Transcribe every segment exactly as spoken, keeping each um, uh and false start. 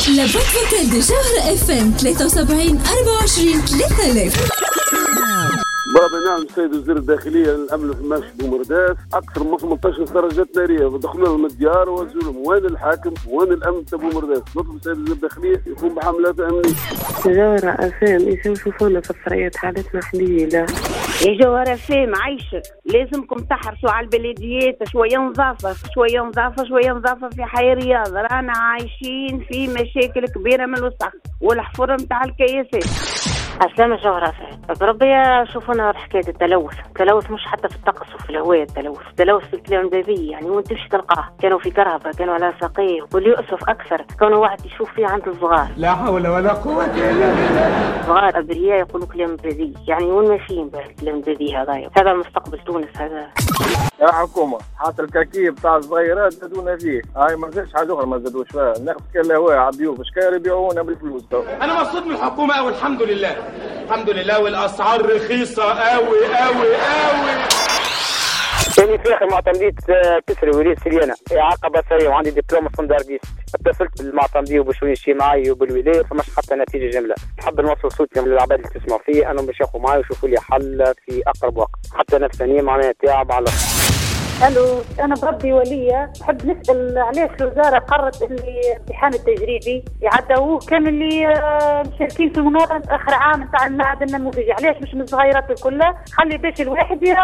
لابد فوكال دي جوهرة اف ام ثلاثة وسبعين أربعة وعشرين ثلاثة آلاف. برافو. نعم السيد وزير الداخلية الأمن في ماشي بومرداس أكثر من ثمانية عشر درجة نارية ودخلوا لهم الديار وزولهم. وين الحاكم وين الأمن تبع بومرداس؟ نطلب السيد وزير الداخلية يقوم بحملات أمنية. جوهرة أفهم يشوفونا في الصريات حالتنا حليلة. يا جوهرة فهم عايشة لازمكم تحرصوا على البلديات شوية نظافة شوية نظافة شوية نظافة في حي رياض. رانا عايشين في مشاكل كبيرة من الوسخ والحفر متاع الكياسات. أسلام الجوهرة بربي شوفونا حكاية التلوث. التلوث مش حتى في الطقس وفي الهواء، التلوث التلوث في الكلام البيئي. يعني وين تمشي تلقاه كانوا في كرهبة كانوا على ساقيه. واللي يؤسف أكثر كانوا واحد يشوف فيه عند الصغار. لا حول ولا قوة إلا بالله. الصغار أبرياء يقولوا كلام بيئي. يعني وين ماشيين بالكلام البيئي هذا؟ هذا مستقبل تونس هذا. يا حكومة حتى الكاكيب تاع الصغيرات زادونا فيه. هاي ما زادش حاجة أخرى ما زادوش فيها. ناخذ كلا هواء على الضيوف شكاير يبيعونا بالفلوس. أنا مبسوط من الحكومة والحمد لله الحمد لله. والأسعار رخيصة قوي قوي قوي. ثاني في اخر معتمدية كسري وليد سريانة عقبة سرية وعندي دبلوم ستاندرديست. اتصلت بالمعتمدية وبشوي الشيماعي وبالولاية فماش حتى نتيجة جملة. نحب نوصل صوتي للعباد اللي تسمعوا فيه انهم باش ياخذوا معي ويشوفوا لي حل في اقرب وقت. حتى نفسانية معناها تعب على. الو انا بربي وليه نحب نسال علاش الوزاره قررت اللي الامتحان التجريبي يعدوه كان اللي مشاركين في المناظره اخر عام نتاع المعهد النموذجي. علاش مش من الصغيرات الكل؟ خلي باش الواحد يرى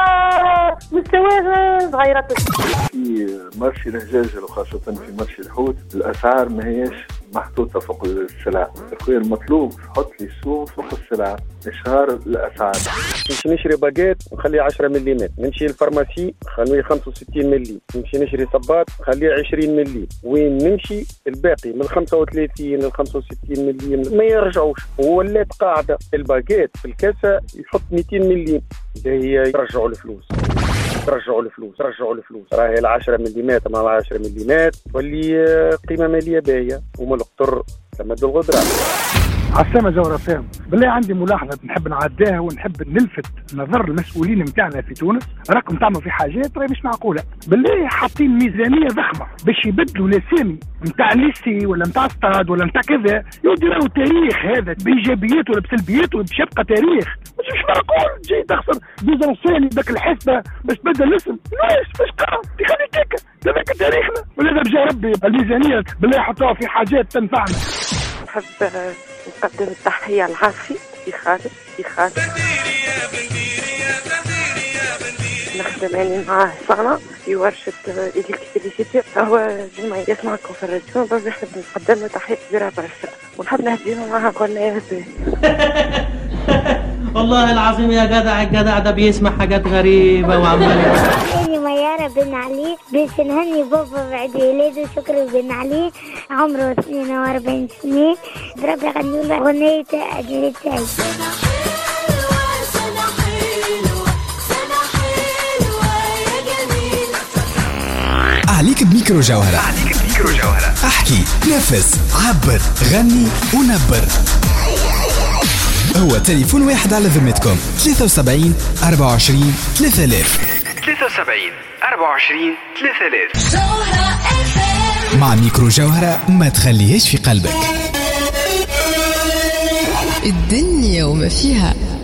مستواه صغيرات. في مرشي الهجاجل وخاصه في مرشي الحوت الاسعار ما هيش محطوطه فوق السلع. اخويا المطلوب حط لي السوق فوق السلع اشهار الاسعار. نمشي نشري باجيت نخليه عشرة مليمتر. نمشي للفارماسي نخليه خمسة وستين ملي. نمشي نشري صباط نخليه عشرين ملي. وين نمشي الباقي من خمسة وثلاثين ل خمسة وستين ملي ما يرجعوش. ولات قاعده الباجيت في الكاسه يحط مئتين ملي اللي هي يرجعوا الفلوس رجعوا الفلوس رجعوا الفلوس. راهي العشرة مليمات مع العشرة مليمات واللي قيمة مالية باهية وما القطر تمد الغدرة. عسلامة جوهرة فهم. بالله عندي ملاحظة نحب نعداها ونحب نلفت نظر المسؤولين متاعنا في تونس. راكم تعملوا في حاجات راهي مش معقولة. بالله حاطين ميزانية ضخمة باش يبدلوا الاسامي متاع ليسي ولا متاع ستاد ولا متاع كذا. يودي راهو تاريخ هذا بايجابياته ولا بسلبياته باش يبقى تاريخ. مش مش معقول جاي تخسر بيزنساني ذاك الحسبة باش تبدل الاسم. ليش باش قرا تخلي كيكا هذاك تاريخنا ولا ذا بجا ربي. الميزانية بالله حطوها في حاجات تنفعنا. نحب نقدم التحية العافية في خالد في خالد نخدم يعني معاه سنة في ورشة إلكتريسيتي. هو ديما يسمعكم في الراديو برضه نحب نقدم له تحية كبيرة برشا ونحب نهدينا معاه غنيات. والله العظيم يا جدع الجدع ده بيسمع حاجات غريبة وعمال. أنا ميارة بن علي باش نهني بابا بعد ولاده. شكرا بن علي عمره اثنين وأربعين سنة. بربي غني له أغنية أجل التاي. عليك بميكرو جوهرة. عليك بميكرو جوهرة. احكي نفس عبر غني ونبر. هو تليفون واحد على ذمتكم ثلاثة وسبعين أربعة وعشرين ثلاثة آلاف. ثلاثة وسبعين أربعة وعشرين ثلاثة آلاف. مع ميكرو جوهرة ما تخليهش في قلبك. الدنيا وما فيها.